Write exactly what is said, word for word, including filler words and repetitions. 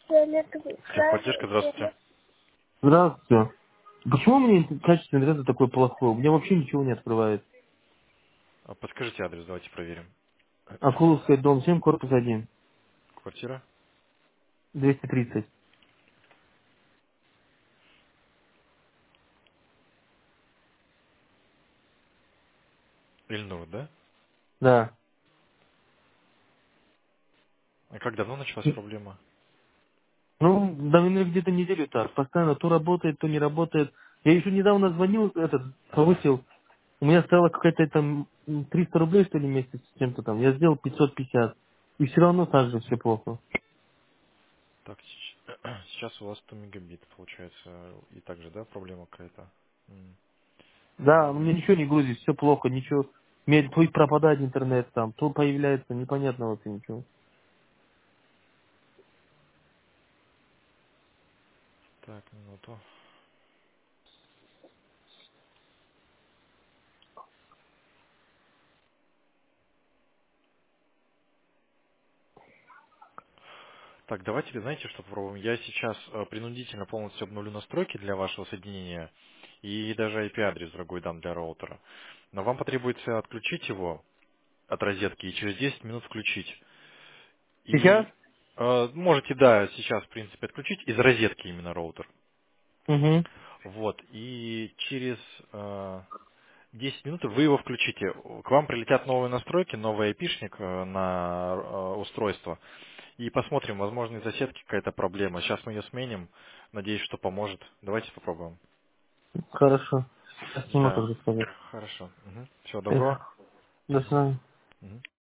Техподдержка, здравствуйте. Здравствуйте. Почему у меня интер- качество интернета такое плохое? У меня вообще ничего не открывает. А подскажите адрес, давайте проверим. Акуловская, дом семь, корпус один, Квартира? двести тридцать. Ильнур, да? Да. А как давно началась проблема? Ну, наверное, где-то неделю так. Постоянно то работает, то не работает. Я еще недавно звонил, этот, повысил. У меня стало какая-то там м, триста рублей, что ли, в месяц с чем-то там. Я сделал пятьсот пятьдесят. И все равно так же все плохо. Так, сеч- сейчас у вас сто мегабит, получается, и также, да, проблема какая-то? М. Да, у меня ничего не грузит, все плохо, ничего. Мне то пропадает интернет там, то появляется, непонятно вообще ничего. Так, минуту. Так, давайте, знаете, что попробуем? Я сейчас э, принудительно полностью обновлю настройки для вашего соединения и даже ай пи-адрес другой дам для роутера. Но вам потребуется отключить его от розетки и через десять минут включить. Сейчас? И э, можете, да, сейчас, в принципе, отключить из розетки именно роутер. Угу. Вот. И через э, десять минут вы его включите. К вам прилетят новые настройки, новый айпишник э, на э, устройство. И посмотрим, возможно, из-за сетки какая-то проблема. Сейчас мы ее сменим. Надеюсь, что поможет. Давайте попробуем. Хорошо. Сейчас сниму Да. тогда скажу. Хорошо. Все, Эх, добро. до свидания. Мгм.